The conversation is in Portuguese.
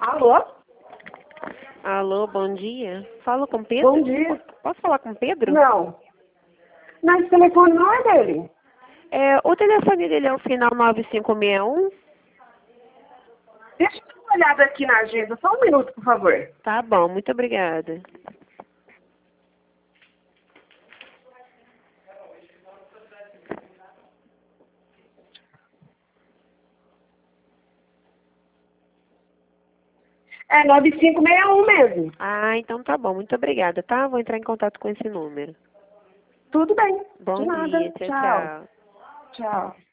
Alô? Alô, bom dia. Falo com Pedro? Bom dia. Posso falar com Pedro? Não. Mas o telefone não é dele. O telefone dele é o final 9561. Deixa eu dar uma olhada aqui na agenda. Só um minuto, por favor. Tá bom, muito obrigada. É 9561 mesmo. Ah, então tá bom, muito obrigada, tá? Vou entrar em contato com esse número. Tudo bem. Bom De nada. dia, tchau, Tchau. tchau. Tchau.